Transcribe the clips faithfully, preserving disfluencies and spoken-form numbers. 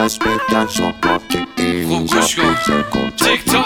همش بگن شما که اینجا پیش کجا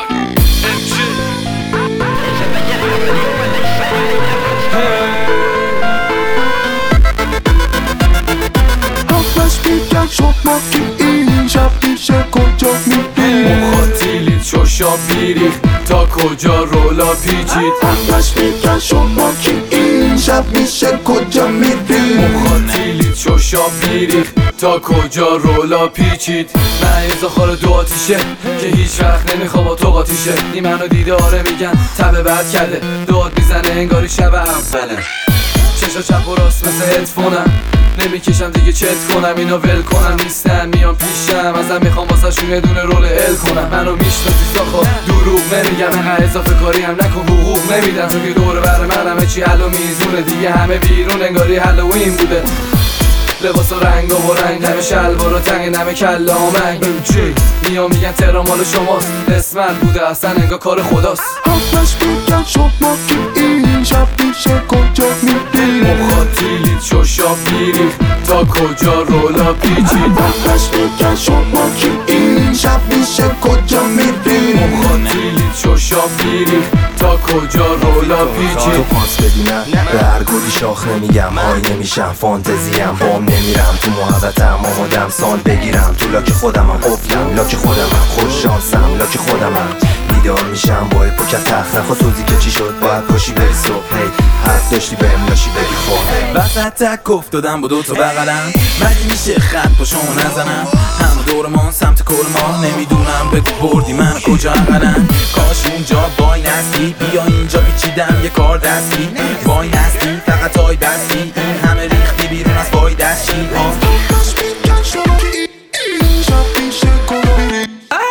همش بگن شما که اینجا پیش کجا میری مخاطیلید شوشا بیریخ تا کجا رولا پیچید همش بگن شما که این شب میشه کجا میری مخاطیلید شوشا بیریخ تا کجا رولا پیچید من ایزا خار دو آتیشه که هیچ وقت نمیخوا با تو قاطیشه این منو دیده آره میگن تبه بد کرده داد میزنه انگاری شبه اوله چشا چپ و راست مثل هدفونم نمیکشم دیگه چت کنم اینا ول کنم نیستن میان پیشم ازم میخوام واسه شون یه دونه رول ال کنم منو میشناسی ساخا دروغ نمیگم انقدر اضافه کاری هم نکن حقوق نمیدن تو که دور بر من همه چی حل و میزونه دیگه همه بیرون انگاری هالوین بوده لباس و رنگ و رنگ همه شلوار و تنگ نمه کله آمنگ بگو چی میان میگن تهران مال شماست اسمن بوده اصلا انگار کار خداست همش بگن شما که این شب میشه کجا میری مخاطیلید شوشا بیریخ تا کجا رولا پیچید همش بگن شما که این شب میشه کجا میری مخاطیلید شوشا بیریخ تا کجا رولا پیچید تو پانس بدینم به هر گلی شاخ نمیگم های نمیشم فانتزیم بام نمیرم تو محبتم آمادم سال بگیرم تو لاک خودمم قفلم لاک خودمم خوش شانسم لاک خودمم بیدار میشم با پوکت تخت نخوا توضیح که چی شد باید پاشی بری صبح هی حرف داشتی بهم لاشی بگی خب وسط تک افتادم با دوتا بغلم مگه میشه خط با شما نزنم همه دورمان سمت کل ما نمیدونم بگو بردی من کجا اقلم کاش اونجا وای نستی بیا اینجا پیچیدم یه کار دستی وای نستی فقط های دستی این همه ریختی بیرون از وای دستی همش بگن شما که این شب میشه کجا میری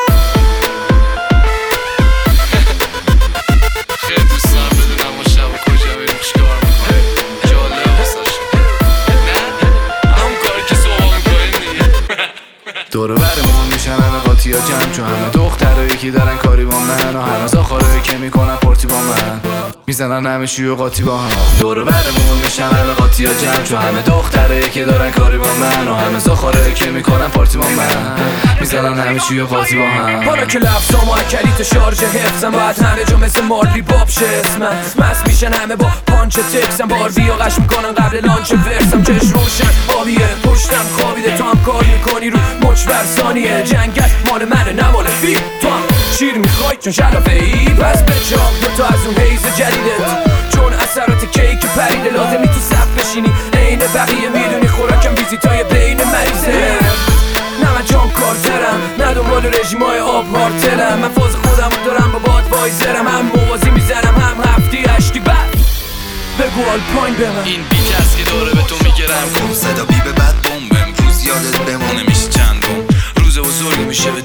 خیلی دوست دارم بدونم ما شب و کجا بریم چیکار میکنیم جالبه واسه نه همون کاری که صبح میکنیم دیگه دور برمون میشن همه قاطی ها جمع چون همه دخترایی که دارن کاری با من و همه زاخارایی که میکنن پارتی با من میزنن همه شیو و قاطی با هم دور برمون میشن همه قاطی ها جمع چون همه دخترایی که دارن کاری با من و همه زاخارایی که میکنن پارتی با من میزنن همه شیو و قاطی با هم حالا که لفظام و اکلیت شارژ حفظم باید همه جا مثل مارلی باب شه اسمم مست میشن همه با پانچ تکسم باربی و قش میکنن قبل لانچ ورسم چش روشن آبیه پشتم خوابیده تو هم کار میکنی رو مچ بر ثانیه جنگت مال منه نه مال فی تو هم شیر میخوای چون شلافه ای پس بچام دو تا از اون حیز جدیدت چون اثرات کیک پریده لازمی تو صف بشینی عین بقیه میدونی خوراکم ویزیتای بین مریضه نه من جان کارترم نه دنبال رژیمای آب هارتلم من فاز خودم دارم با باد وایزرم هم موازی میزنم هم هفتی هشتی بعد بگو آل پاین به من این بیت هست که داره به تو میگرم صدا بی به بعد بوم امروز یادت بمونه میشه چندم روز بزرگی میشه